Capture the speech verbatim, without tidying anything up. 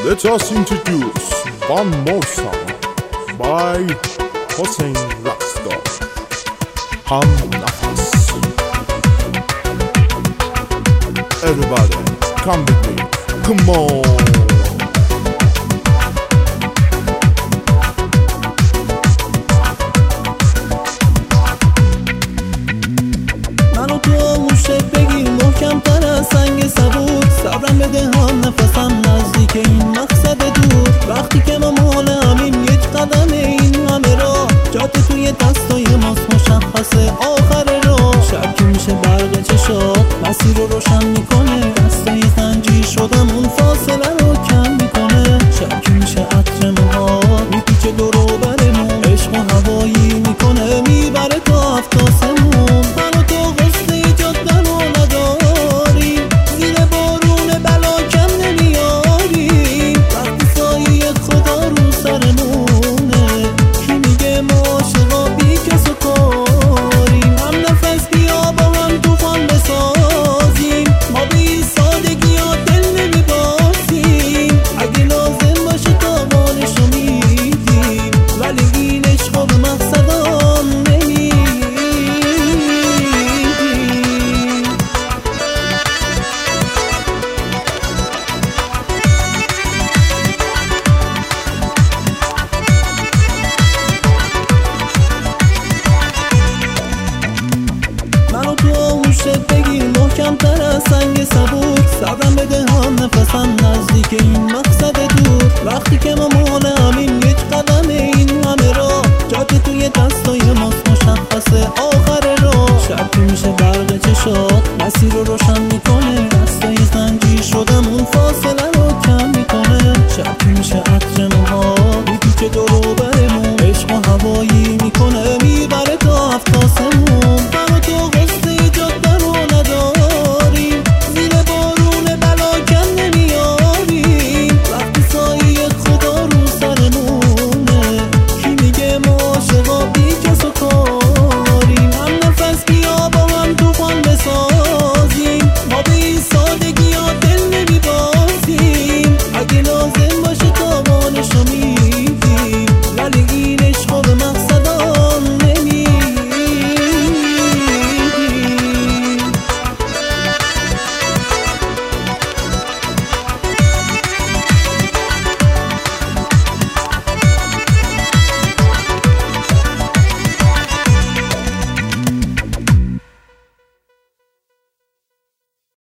Let us introduce one more song by Hossein Rasta, Ham Nafas. Everybody, come with me, come on. منو تو آغوشت بگیر محکم تر از سنگ صبور، صبرم بده هم نفسم نزدیک این مقصد دور. وقتی که ما مال همین یک قدم این همه راه، جاده توی دستای ماست مشخصه آخر راه. شب که میشه برق چشات مسیر رو روشن میکنه، دستای زنجیر شدم اون فاصله رو کم میکنه. شب که میشه عطر موهات میپیچه دور و برمون، عشق و هوایی میکنه میبره تا هفت آسمون. منو تو غصه جاده رو نداری، زیر بارون بلا کم نمیاری. وقتی سایه خدا رو سرمونه، کی میگه ما عاشقا بی کس و کاریم؟ هم نفس بیا با هم توفان بسازیم، ما به این سادگی ها دل نمیبازیم. اگه لازم باشه تاوانشو میدیم، ولی این عشقا به مقصدام نمیدیم. منو تو آغوشت بگیر محکم تر از سنگ صبور، صبرم بده هم نفسم نزدیک این مقصد دور. وقتی که ما